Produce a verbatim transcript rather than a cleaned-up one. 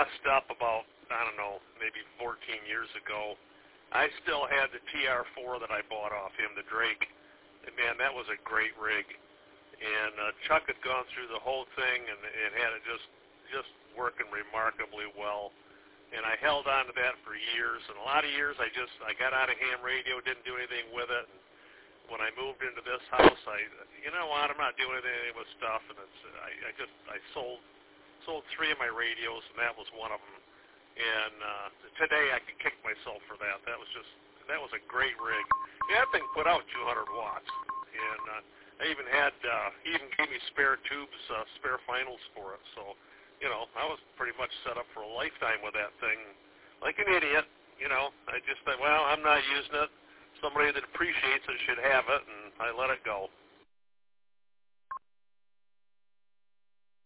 messed up about, I don't know, maybe fourteen years ago. I still had the T R four that I bought off him, the Drake. And man, that was a great rig. And uh, Chuck had gone through the whole thing and, and had it just just working remarkably well. And I held on to that for years. And a lot of years I just, I got out of ham radio, didn't do anything with it. And when I moved into this house, I, you know what, I'm not doing anything with stuff. And it's, I, I just, I sold, sold three of my radios, and that was one of them. And uh, today I can kick myself for that. That was just, that was a great rig. Yeah, that thing put out two hundred watts. And uh, I even had, uh, he even gave me spare tubes, uh, spare finals for it. So, you know, I was pretty much set up for a lifetime with that thing. Like an idiot, you know. I just thought, well, I'm not using it. Somebody that appreciates it should have it, and I let it go.